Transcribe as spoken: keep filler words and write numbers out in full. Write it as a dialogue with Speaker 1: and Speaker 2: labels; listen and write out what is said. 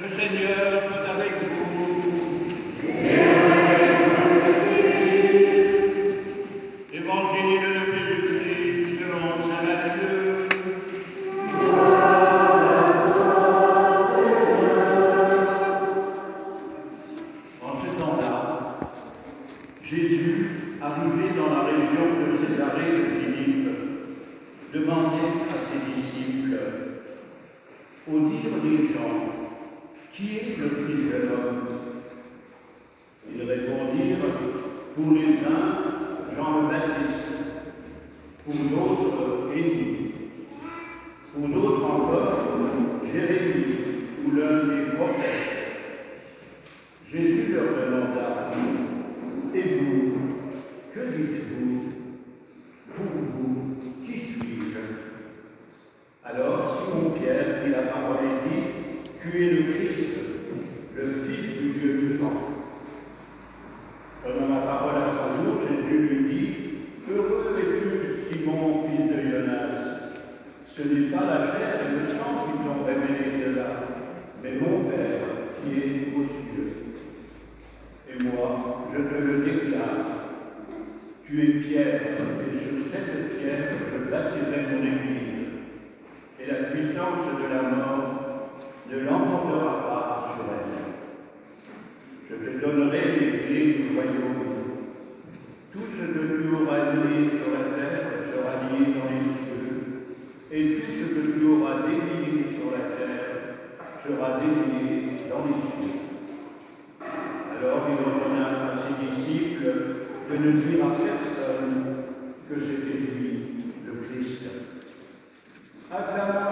Speaker 1: Le Seigneur soit avec vous. Évangile de Jésus-Christ selon saint Matthieu. En ce temps-là, Jésus, arrivé dans la région de Césarée de Philippe, demandait à ses disciples: au dire des gens, qui est le Fils de l'homme? Ils répondirent: pour les uns, Jean le Baptiste, pour d'autres, Élie, pour d'autres encore, Jérémie ou l'un des prophètes. Jésus leur demanda: et vous, que dites-vous? Pour vous, qui suis-je? Alors Simon-Pierre prit la parole et dit: tu es le Christ, le Fils du Dieu vivant. Prenant la parole à son jour, Jésus lui dit: heureux es-tu, Simon, fils de Jonas. Ce n'est pas la chair et le sang qui t'ont révélé cela, mais mon Père qui est aux cieux. Et moi, je te le déclare: tu es Pierre, et sur cette pierre, je bâtirai mon église, et la puissance de la mort ne l'emportera pas sur elle. Je te donnerai les clés du royaume. Tout ce que tu auras lié sur la terre sera lié dans les cieux, et tout ce que tu auras délié sur la terre sera délié dans les cieux. Alors il ordonna à ses disciples de ne dire à personne que c'était lui, le Christ. Acclamons